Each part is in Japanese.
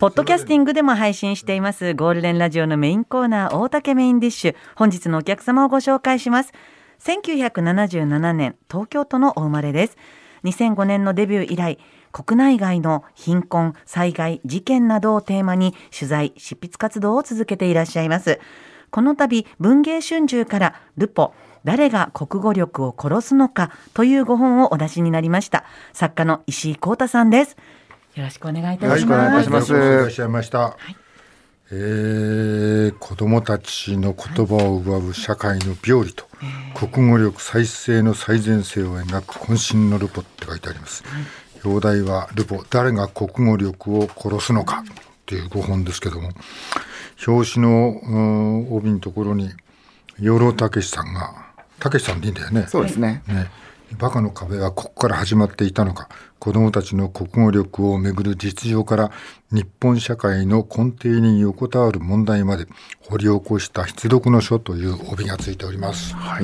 ポッドキャスティングでも配信していますゴールデンラジオのメインコーナー大竹メインディッシュ。本日のお客様をご紹介します。1977年東京都のお生まれです。2005年のデビュー以来、国内外の貧困、災害、事件などをテーマに取材執筆活動を続けていらっしゃいます。この度文藝春秋からルポ、誰が国語力を殺すのかというご本をお出しになりました作家の石井光太さんです。よろしくお願いいたします。 はい、お願いします。 いらっしゃいました。 はい、 子どもたちの言葉を奪う社会の病理と、国語力再生の最前線を描く渾身のルポって書いてあります。表題はルポ、誰が国語力を殺すのかっていう5本ですけども、表紙の帯のところに養老孟司さんが、孟司さんでいいんだよね。 そうですね。 バカの壁はここから始まっていたのか、子どもたちの国語力をめぐる実情から日本社会の根底に横たわる問題まで掘り起こした必読の書という帯がついております。 はい。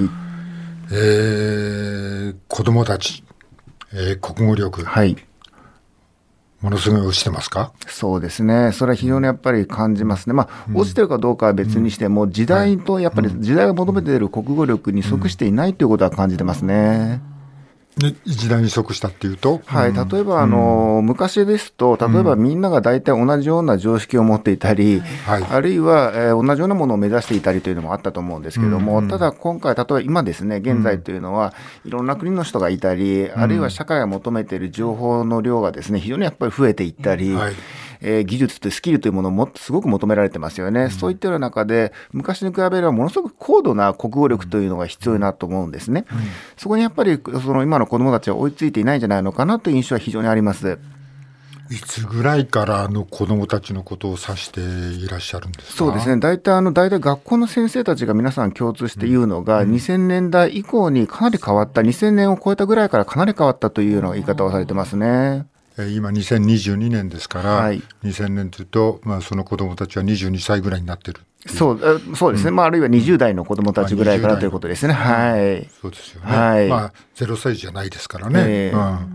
子どもたち、国語力、 はい。 ものすごい落ちてますか？ そうですね。それは非常にやっぱり感じますね。落ちてるかどうかは別にしても、時代とやっぱり時代が求めている国語力に即していないということは感じてますね。 時代に即したっていうと、 はい、例えば昔ですと、例えばみんなが大体同じような常識を持っていたり、あるいは、同じようなものを目指していたりというのもあったと思うんですけれども、ただ今回、例えば今ですね、現在というのは、いろんな国の人がいたり、あるいは社会が求めている情報の量がですね、非常にやっぱり増えていったり、技術とスキルというものをすごく求められてますよね。そういったような中で、昔に比べればものすごく高度な国語力というのが必要になると思うんですね。そこにやっぱり今の子どもたちは追いついていないんじゃないのかなという印象は非常にあります。 いつぐらいから子どもたちのことを指していらっしゃるんですか？ そうですね。大体学校の先生たちが皆さん共通して言うのが、2000年代以降にかなり変わった、2000年を超えたぐらいからかなり変わったというような言い方をされてますね。 今2022年ですから、2000年というと、その子どもたちは22歳ぐらいになってる。 そうですね。あるいは20代の子どもたちぐらいからということですね。はい。 そうですよね。0歳じゃないですからね。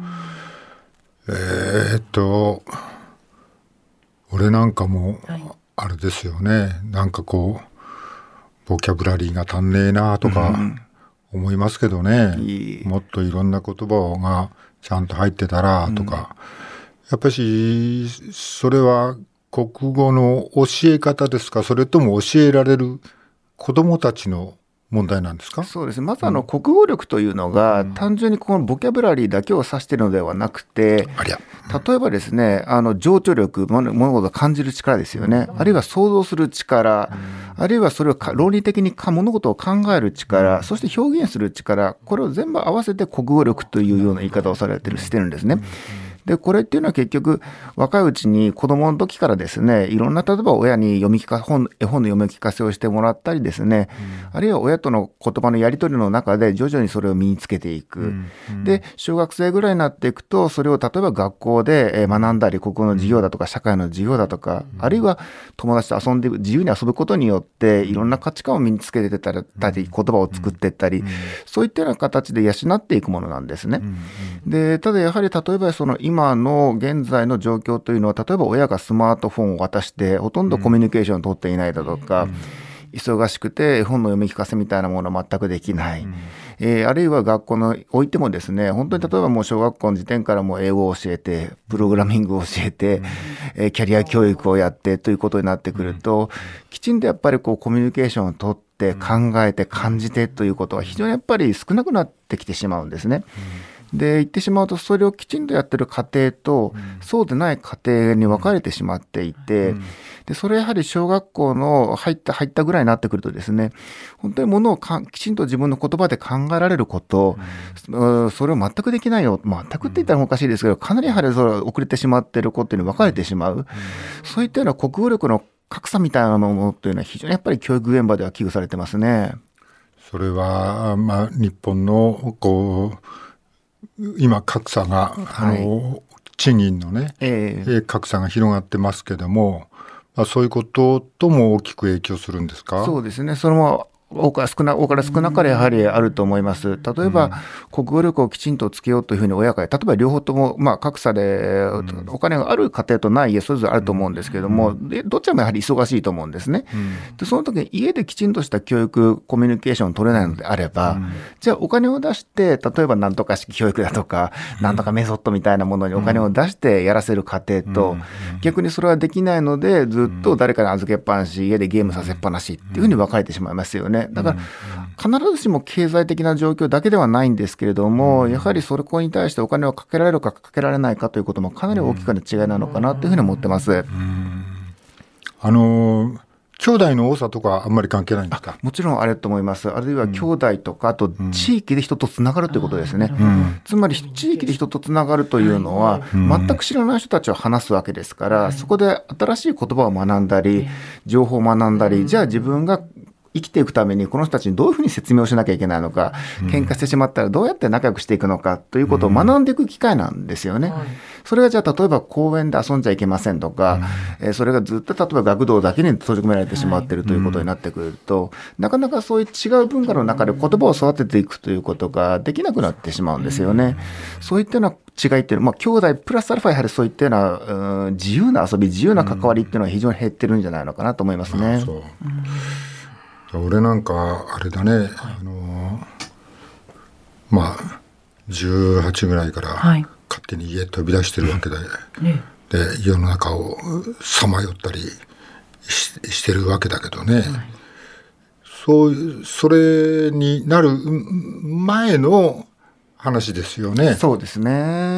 俺なんかもあれですよね。なんかボキャブラリーが足んねえなとか思いますけどね。もっといろんな言葉がちゃんと入ってたらとか、やっぱりそれは国語の教え方ですか、それとも教えられる子どもたちの問題なんですか？ そうですね。まず国語力というのが、単純にこのボキャブラリーだけを指しているのではなくて、例えばですね、情緒力、物事を感じる力ですよね。あるいは想像する力、あるいはそれを論理的に物事を考える力、そして表現する力、これを全部合わせて国語力というような言い方をしてるんですね。で、これっていうのは結局、若いうちに子供の時からですね、いろんな、例えば親に絵本の読み聞かせをしてもらったりですね、あるいは親との言葉のやり取りの中で徐々にそれを身につけていく。で、小学生ぐらいになっていくと、それを例えば学校で学んだり、国語の授業だとか、社会の授業だとか、あるいは友達と自由に遊ぶことによって、いろんな価値観を身につけてたり、言葉を作っていったり、そういったような形で養っていくものなんですね。で、ただやはり例えば今の現在の状況というのは、例えば親がスマートフォンを渡してほとんどコミュニケーションを取っていないだとか、忙しくて絵本の読み聞かせみたいなものは全くできない、あるいは学校においてもですね、本当に例えばもう小学校の時点からもう英語を教えて、プログラミングを教えて、キャリア教育をやってということになってくると、きちんとやっぱりコミュニケーションを取って考えて感じてということは非常にやっぱり少なくなってきてしまうんですね。で、言ってしまうと、それをきちんとやってる家庭と、そうでない家庭に分かれてしまっていて、で、それやはり小学校の入ったぐらいになってくるとですね、本当にものをきちんと自分の言葉で考えられること、それを全くできないよ、全くって言ったらおかしいですけど、かなりやはりそれ遅れてしまっていることに分かれてしまう、そういったような国語力の格差みたいなものというのは非常にやっぱり教育現場では危惧されてますね。 それは、日本の今格差が、賃金のね、格差が広がってますけども、そういうこととも大きく影響するんですか？ そうですね。それも多から少なかれやはりあると思います。例えば、国語力をきちんとつけようというふうに親が、例えば両方とも、格差でお金がある家庭とない家それぞれあると思うんですけれども、どちらもやはり忙しいと思うんですね。でその時に家できちんとした教育コミュニケーションを取れないのであれば、じゃあお金を出して例えばなんとか式教育だとか、なんとかメソッドみたいなものにお金を出してやらせる家庭と、逆にそれはできないのでずっと誰かに預けっぱなし、家でゲームさせっぱなしっていうふうに分かれてしまいますよね。だから必ずしも経済的な状況だけではないんですけれども、やはりそこに対してお金をかけられるかかけられないかということもかなり大きな違いなのかなというふうに思ってます。 兄弟の多さとかあんまり関係ないんですか？ もちろんあると思います。あるいは兄弟とか、あと地域で人とつながるということですね。つまり地域で人とつながるというのは、全く知らない人たちを話すわけですから、そこで新しい言葉を学んだり情報を学んだり、じゃあ自分が生きていくためにこの人たちにどういうふうに説明をしなきゃいけないのか、喧嘩してしまったらどうやって仲良くしていくのかということを学んでいく機会なんですよね。それがじゃあ例えば公園で遊んじゃいけませんとか、それがずっと例えば学童だけに閉じ込められてしまっているということになってくると、なかなかそういう違う文化の中で言葉を育てていくということができなくなってしまうんですよね。そういったような違いっていうのは、兄弟プラスアルファやはりそういったような、自由な遊び、自由な関わりっていうのは非常に減ってるんじゃないのかなと思いますね。 俺なんかあれだね、18ぐらいから勝手に家飛び出してるわけで、で世の中をさまよったり してるわけだけどね、それになる前の話ですよね。 そうですね。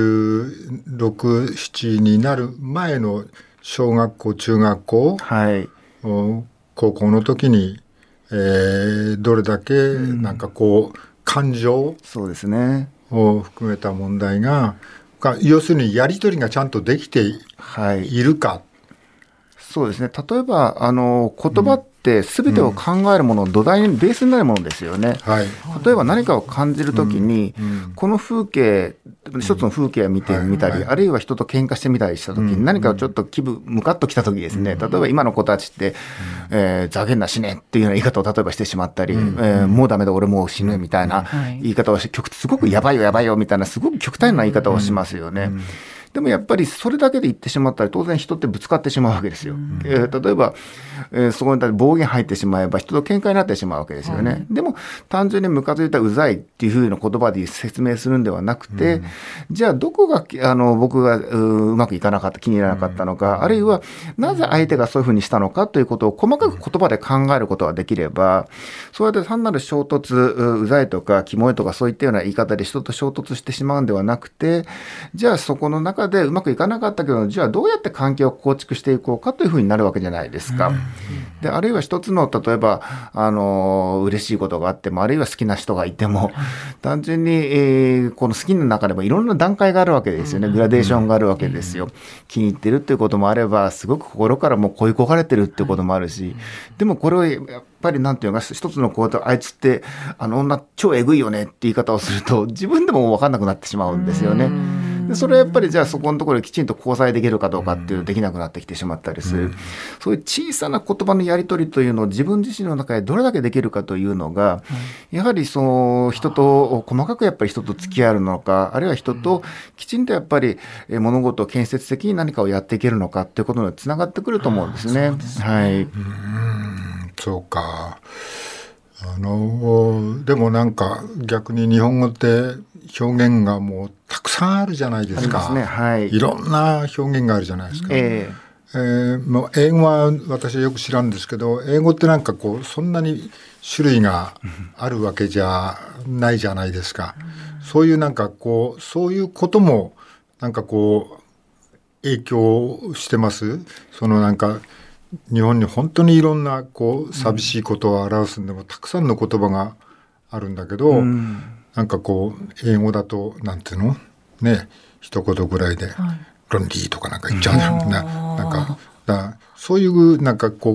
16、17になる前の小学校中学校、高校の時に、どれだけなんか感情を含めた問題が、要するにやり取りがちゃんとできているか。 そうですね。例えば言葉って全てを考えるものの土台にベースになるものですよね。例えば何かを感じるときに、この風景、一つの風景を見てみたり、あるいは人と喧嘩してみたりしたときに、何かちょっとムカッときたときですね、例えば今の子たちって、ざけんな死ねっていうような言い方を例えばしてしまったり、もうダメだ俺もう死ぬみたいな言い方をして、すごくやばいよやばいよみたいなすごく極端な言い方をしますよね。でもやっぱりそれだけで言ってしまったら当然人ってぶつかってしまうわけですよ。例えば、そこに暴言入ってしまえば人と喧嘩になってしまうわけですよね。でも単純にムカついたうざいっていう風な言葉で説明するんではなくて、じゃあどこが僕がうまくいかなかった、気に入らなかったのか、あるいはなぜ相手がそういう風にしたのかということを細かく言葉で考えることができれば、そうやって単なる衝突、うざいとかキモいとかそういったような言い方で人と衝突してしまうんではなくて、じゃあそこの中でうまくいかなかったけど、じゃあどうやって関係を構築していこうかというふうになるわけじゃないですか。であるいは一つの例えば嬉しいことがあっても、あるいは好きな人がいても、単純に、この好きな中でもいろんな段階があるわけですよね。グラデーションがあるわけですよ。気に入ってるっていうこともあれば、すごく心からもう恋焦がれてるっていうこともあるし、でもこれをやっぱりなんていうか、一つの行動、あいつって女超えぐいよねって言い方をすると自分でも分かんなくなってしまうんですよね。でそれはやっぱりじゃあそこのところできちんと交際できるかどうかっていうのできなくなってきてしまったりする。そういう小さな言葉のやり取りというのを自分自身の中でどれだけできるかというのが、やはり人と細かくやっぱり人と付き合えるのか、あるいは人ときちんとやっぱり物事を建設的に何かをやっていけるのかっていうことにつながってくると思うんですね。 そうか。でもなんか逆に日本語って表現がもうたくさんあるじゃないですか。いろんな表現があるじゃないですか。もう英語は私はよく知らんですけど、英語ってなんかそんなに種類があるわけじゃないじゃないですか。そういうなんかそういうこともなんか影響してます。なんか日本に本当にいろんな寂しいことを表すんでもたくさんの言葉があるんだけど、なんか英語だとなんていうのね、一言ぐらいで、ロンリーとかなんか言っちゃうんだよね。なんかそういうなんか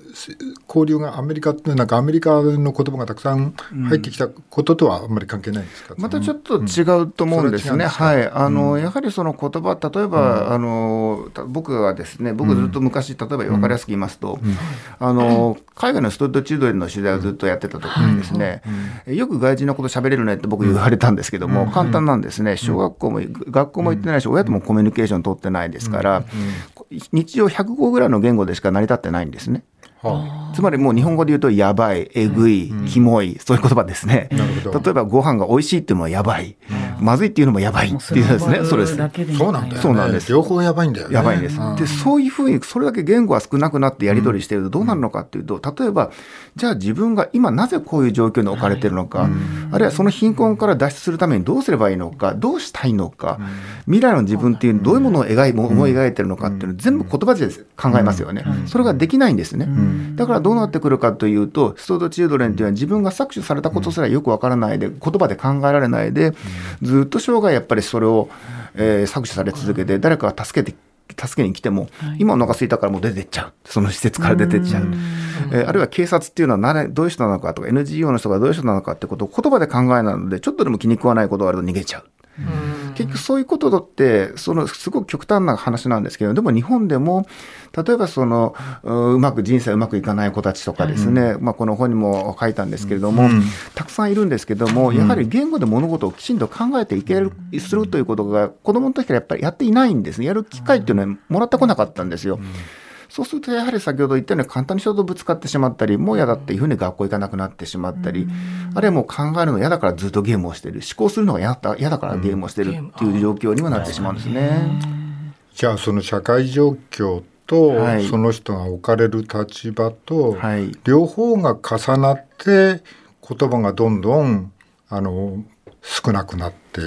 交流がアメリカってなんかアメリカの言葉がたくさん入ってきたこととはあんまり関係ないんですか？ またちょっと違うと思うんですね。はい。やはりその言葉、例えば、僕はですね、僕ずっと昔、例えば分かりやすく言いますと、海外のストリートチルドレンの取材をずっとやってた時にですね、よく外人のこと喋れるねって僕言われたんですけども、簡単なんですね。小学校も学校も行ってないし、親ともコミュニケーション取ってないですから、日常100語ぐらいの言語でしか成り立ってないんですね。つまりもう日本語で言うとやばい、えぐい、キモい、そういう言葉ですね。例えばご飯が美味しいっていうのはやばい、まずいっていうのもやばいっていうですね。そうです。 そうなんだよね。 そうなんです。 両方やばいんだよね。 やばいんです。で、そういうふうにそれだけ言語が少なくなってやり取りしているとどうなるのかっていうと、例えばじゃあ自分が今なぜこういう状況に置かれているのか、あるいはその貧困から脱出するためにどうすればいいのか、どうしたいのか、未来の自分っていうどういうものを思い描いているのかっていうのを全部言葉で考えますよね。それができないんですね。だからどうなってくるかというと、ストリートチルドレンというのは自分が搾取されたことすらよくわからないで、言葉で考えられないで、ずっと生涯やっぱりそれを、搾取され続けて、誰かが助けに来ても、今お腹空いたからもう出てっちゃう、その施設から出てっちゃう、あるいは警察っていうのはどういう人なのかとか NGO の人がどういう人なのかってことを言葉で考えないので、ちょっとでも気に食わないことがあると逃げちゃう。結局そういうことってすごく極端な話なんですけど、でも日本でも例えばうまく人生うまくいかない子たちとかですね、この本にも書いたんですけれども、たくさんいるんですけども、やはり言語で物事をきちんと考えてするということが子どもの時からやっぱりやっていないんですね。やる機会っていうのはもらってこなかったんですよ。そうするとやはり先ほど言ったように簡単に人とぶつかってしまったり、もう嫌だっていうふうに学校行かなくなってしまったり、あるいはもう考えるの嫌だからずっとゲームをしている、思考するのが嫌だからゲームをしているっていう状況にもなってしまうんですね。 じゃあその社会状況と、その人が置かれる立場と、両方が重なって言葉がどんどん少なくなって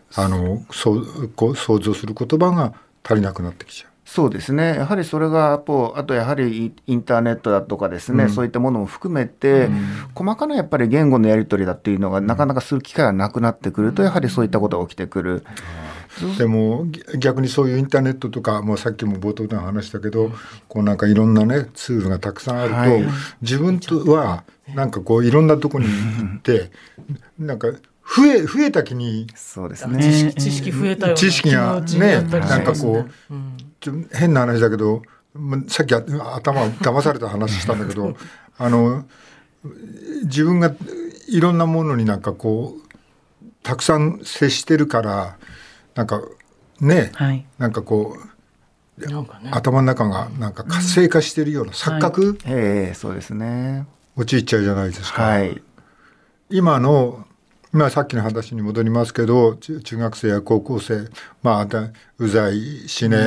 想像する言葉が足りなくなってきちゃう。 そうですね。やはりそれがあとやはりインターネットだとかですね、そういったものも含めて、細かなやっぱり言語のやり取りだっていうのがなかなかする機会がなくなってくると、やはりそういったことが起きてくる。 でも逆にそういうインターネットとか、もうさっきも冒頭で話したけど、なんかいろんなねツールがたくさんあると、自分とはなんかいろんなとこに行ってなんか増えた気に、 そうですね、 知識増えたような知識がね、なんか変な話だけど、さっき頭を騙された話したんだけど自分がいろんなものになんかたくさん接してるから、なんかね、なんか頭の中がなんか活性化してるような錯覚、 そうですね、 陥っちゃうじゃないですか。今さっきの話に戻りますけど、中学生や高校生、うざい、死ね、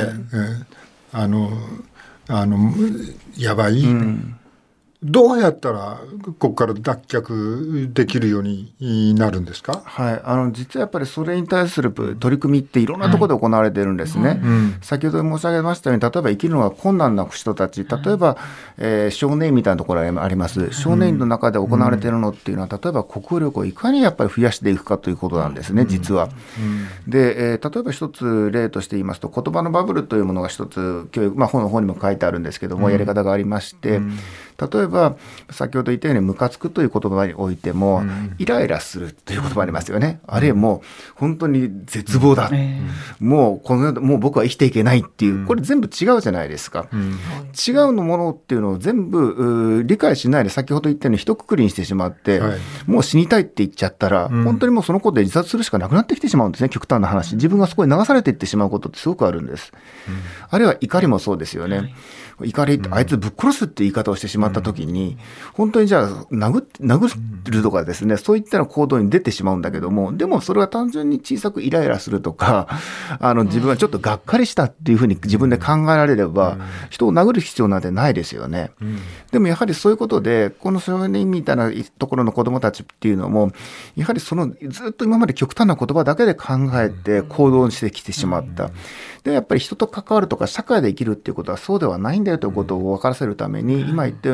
やばい、どうやったらここから脱却できるようになるんですか？ 実はやっぱりそれに対する取り組みっていろんなところで行われているんですね。先ほど申し上げましたように、例えば生きるのが困難な人たち、例えば、少年院みたいなところがあります。少年院の中で行われているのっていうのは、例えば国語力をいかにやっぱり増やしていくかということなんですね、実は。で、例えば一つ例として言いますと、言葉のバブルというものが一つ教育、本の方にも書いてあるんですけども、やり方がありまして、例えば先ほど言ったようにムカつくという言葉においても、イライラするという言葉ありますよね。あるいはもう本当に絶望だ、もう僕は生きていけないっていう、これ全部違うじゃないですか。違うのものっていうのを全部理解しないで、先ほど言ったように一括りにしてしまって、もう死にたいって言っちゃったら、本当にもうそのことで自殺するしかなくなってきてしまうんですね。極端な話、自分がそこに流されていってしまうことってすごくあるんです。あるいは怒りもそうですよね。怒りって、あいつぶっ殺すって言い方をしてしまった時に、本当にじゃあ殴るとかですね、そういった行動に出てしまうんだけども、でもそれは単純に小さくイライラするとか、自分はちょっとがっかりしたっていうふうに自分で考えられれば、人を殴る必要なんてないですよね。でもやはりそういうことで、この少年みたいなところの子どもたちっていうのも、やはりずっと今まで極端な言葉だけで考えて行動してきてしまった。でやっぱり人と関わるとか社会で生きるっていうことはそうではないんだよということを分からせるために、今言ったよう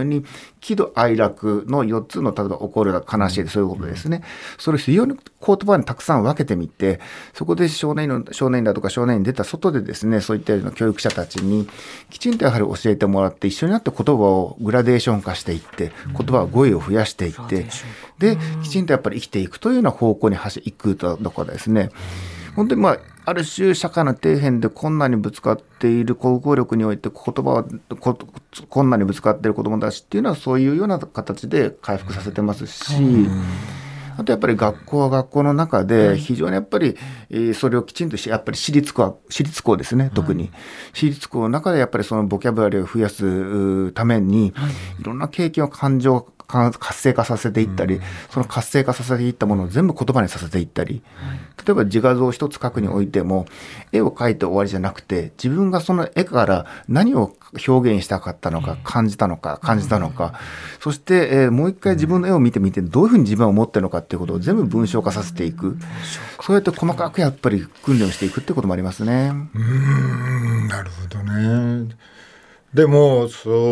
ように喜怒哀楽の4つの、例えば怒るだ悲しいでそういうことですね。それを非常に言葉にたくさん分けてみて、そこで少年院だとか少年院に出た外でですね、そういったような教育者たちにきちんとやはり教えてもらって、一緒になって言葉をグラデーション化していって、言葉は語彙を増やしていって、できちんとやっぱり生きていくというような方向に行くとかですね、本当にある種社会の底辺で困難にぶつかっている国語力において言葉は困難にぶつかっている子どもたちっていうのはそういうような形で回復させてますし、あとやっぱり学校は学校の中で非常にやっぱりそれをきちんとやっぱり私立校ですね、特に私立校の中でやっぱりそのボキャブラリーを増やすためにいろんな経験を感情を活性化させていったり、その活性化させていったものを全部言葉にさせていったり、例えば自画像を一つ描くにおいても絵を描いて終わりじゃなくて、自分がその絵から何を表現したかったのか、感じたのか、そして、もう一回自分の絵を見てみてどういうふうに自分は思ってるのかっていうことを全部文章化させていく、そうやって細かくやっぱり訓練をしていくってこともありますね。 なるほどね。でも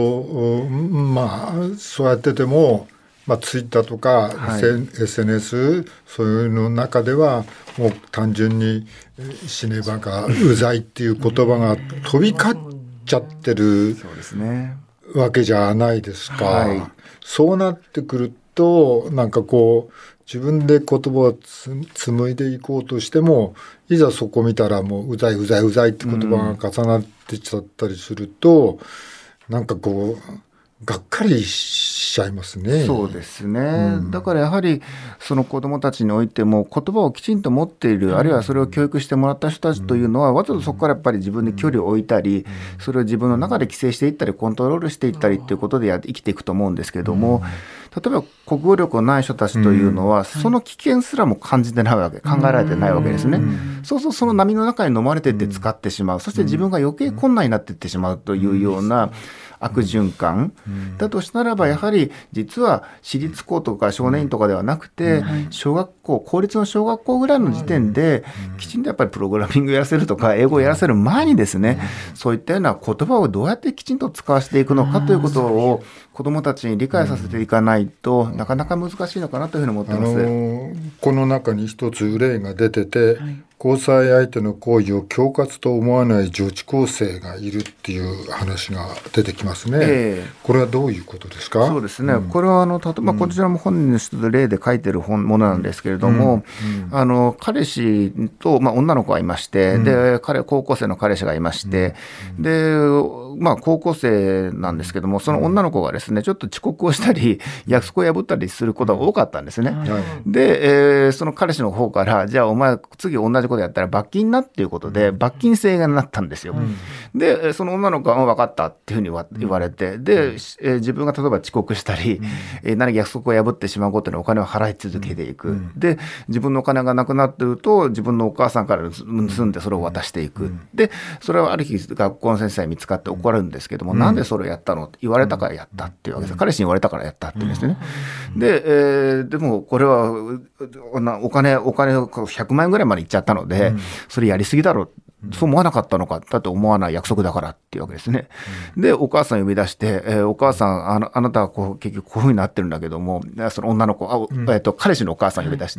そうやってても、ツイッターとか、SNS そういうの中ではもう単純に死ねばかうざいっていう言葉が飛び交っちゃってるわけじゃないですか。そうなってくるとなんかこう自分で言葉を紡いでいこうとしても、いざそこ見たらもううざいうざいうざいって言葉が重なってちゃったりすると、なんかこうがっかりしちゃいますね。 そうですね、だからやはりその子どもたちにおいても言葉をきちんと持っている、あるいはそれを教育してもらった人たちというのは、わざとそこからやっぱり自分で距離を置いたり、それを自分の中で規制していったりコントロールしていったりということで生きていくと思うんですけれども、例えば国語力のない人たちというのは、その危険すらも感じてないわけ、考えられてないわけですね。そうするとその波の中に飲まれていって使ってしまう、そして自分が余計困難になっていってしまうというような悪循環だとしたらば、やはり実は私立校とか少年院とかではなくて、公立の小学校ぐらいの時点できちんとやっぱりプログラミングやらせるとか英語をやらせる前にですね、そういったような言葉をどうやってきちんと使わせていくのかということを子どもたちに理解させていかないと、なかなか難しいのかなというふうに思っています。 この中に一つ例が出てて、交際相手の行為を恐喝と思わない女子高生がいるっていう話が出てきますね。これはどういうことですか？ そうですね、これは例えばこちらも本人の人で例で書いてるものなんですけれども、彼氏と、女の子がいまして、で高校生の彼氏がいまして、で高校生なんですけども、その女の子がですねちょっと遅刻をしたり約束を破ったりすることが多かったんですね。で、その彼氏の方から、じゃあお前次同じことやったら罰金なっていうことで罰金制がなったんですよ。でその女の子は分かったっていうふうに言われて、で、自分が例えば遅刻したり、何か約束を破ってしまうことにお金を払い続けていく。で自分のお金がなくなっていると自分のお母さんから盗んでそれを渡していく。でそれはある日学校の先生に見つかって怒るんですけども、なんでそれをやったのって言われたからやったっていうわけです。彼氏に言われたからやったって言うんですね。でもこれはお金100万円ぐらいまでいっちゃったので、それやりすぎだろう、そう思わなかったのか、だって思わない約束だからっていうわけですね。でお母さん呼び出して、お母さんあなたは結局こういうふうになってるんだけども、その女の子彼氏のお母さん呼び出して、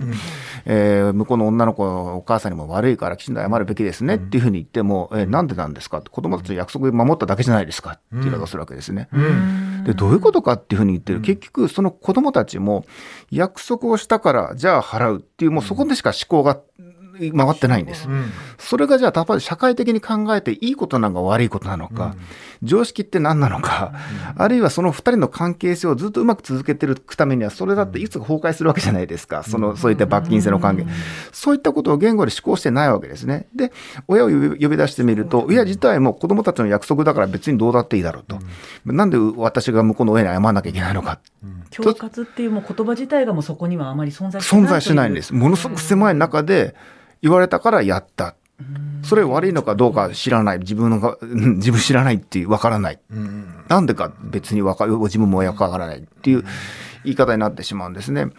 向こうの女の子のお母さんにも悪いからきちんと謝るべきですねっていうふうに言っても、なんでなんですかって、子供たちの約束を守っただけじゃないですかって言い方をするわけですね。でどういうことかっていうふうに言ってる、結局その子供たちも約束をしたからじゃあ払うっていう、もうそこでしか思考が回ってないんです。それがじゃあ例えば社会的に考えていいことなのか悪いことなのか、常識って何なのか、あるいはその2人の関係性をずっとうまく続けていくためには、それだっていつか崩壊するわけじゃないですか。そういった罰金制の関係、そういったことを言語で思考してないわけですね。で親を呼び出してみると、いや自体も子どもたちの約束だから別にどうだっていいだろうと、なんで私が向こうの親に謝らなきゃいけないのか、 恐喝っていうもう言葉自体がもうそこにはあまり存在しないんです。ものすごく狭い中で言われたからやった。それ悪いのかどうか知らない。自分知らないっていう、分からない。なんでか別に自分もわからないっていう言い方になってしまうんですね。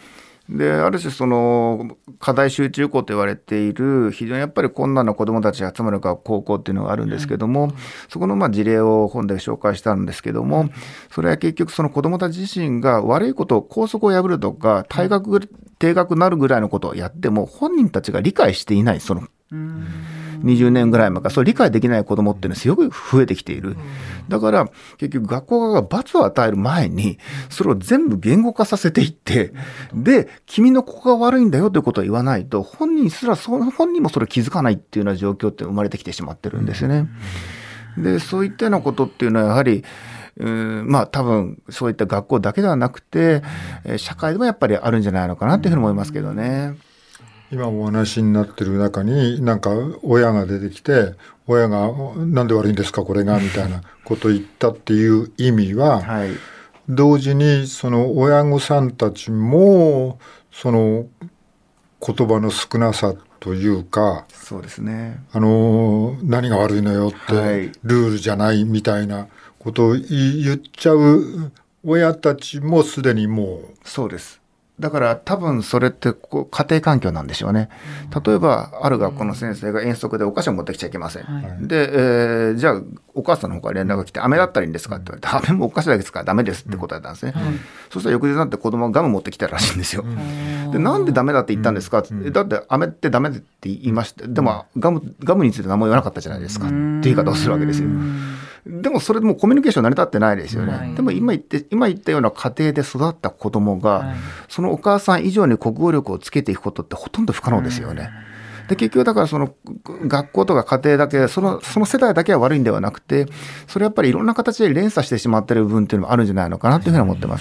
である種その課題集中校と言われている非常にやっぱり困難な子どもたちが集まる高校っていうのがあるんですけども、そこの事例を本で紹介したんですけども、それは結局その子どもたち自身が悪いことを校則を破るとか定額なるぐらいのことをやっても本人たちが理解していない、その20年ぐらい前からそれ理解できない子どもっていうのはすごく増えてきている。だから結局学校側が罰を与える前にそれを全部言語化させていって、で君のここが悪いんだよということを言わないと本人もそれ気づかないっていうような状況って生まれてきてしまってるんですよね。でそういったようなことっていうのはやはり多分そういった学校だけではなくて社会でもやっぱりあるんじゃないのかなというふうに思いますけどね。 今お話になってる中になんか親が出てきて、親がなんで悪いんですかこれがみたいなことを言ったっていう意味は、はい、同時にその親御さんたちもその言葉の少なさというか、 そうですね、 何が悪いのよって、はい、ルールじゃないみたいなことを言っちゃう親たちもすでにもう。 そうです。だから多分それって家庭環境なんでしょうね。例えばある学校の先生が遠足でお菓子を持ってきちゃいけません、はい、で、じゃあお母さんの方から連絡が来て飴だったらいいんですかって言われて、飴もお菓子だけですからダメですって答えたんですね、そしたら翌日になって子供がガム持ってきたらしいんですよ、でなんでダメだって言ったんですかって、だって飴ってダメって言いました、でもガムについて何も言わなかったじゃないですかって言い方をするわけですよ。でもそれでもコミュニケーション成り立ってないですよね、はい、でも今言ったような家庭で育った子供が、はい、そのお母さん以上に国語力をつけていくことってほとんど不可能ですよね。で結局だからその学校とか家庭だけその世代だけは悪いんではなくて、それやっぱりいろんな形で連鎖してしまっている部分っていうのもあるんじゃないのかなというふうに思ってます。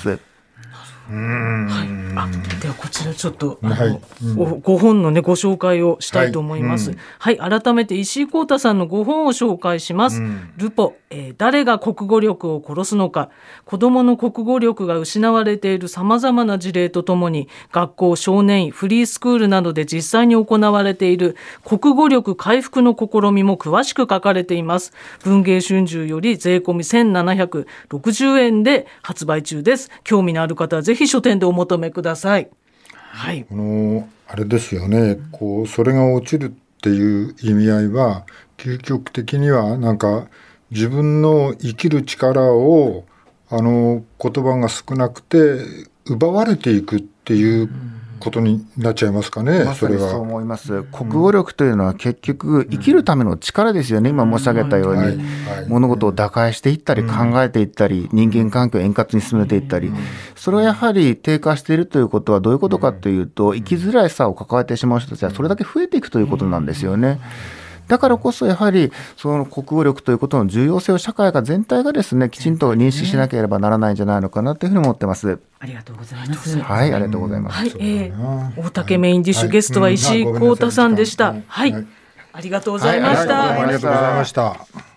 はい、ではこちらちょっとご本のねご紹介をしたいと思います。はい、改めて石井光太さんのご本を紹介します。ルポ、誰が国語力を殺すのか、子どもの国語力が失われているさまざまな事例とともに学校、少年院、フリースクールなどで実際に行われている国語力回復の試みも詳しく書かれています。文芸春秋より税込み1760円で発売中です。興味のある方はぜひ書店でお求めください。はい、 あれですよね、それが落ちるっていう意味合いは究極的にはなんか自分の生きる力を言葉が少なくて奪われていくっていうことになっちゃいますかね。 まさにそう思います。国語力というのは結局生きるための力ですよね。今申し上げたように、物事を打開していったり考えていったり、人間関係を円滑に進めていったり、それはやはり低下しているということはどういうことかというと、生きづらいさを抱えてしまう人たちはそれだけ増えていくということなんですよね。だからこそやはりその国語力ということの重要性を社会が全体がですねきちんと認識しなければならないんじゃないのかなというふうに思ってます。 ありがとうございます。 はい、ありがとうございます。 大竹メインディッシュ、ゲストは石井光太さんでした。はい、ありがとうございました。 ありがとうございました。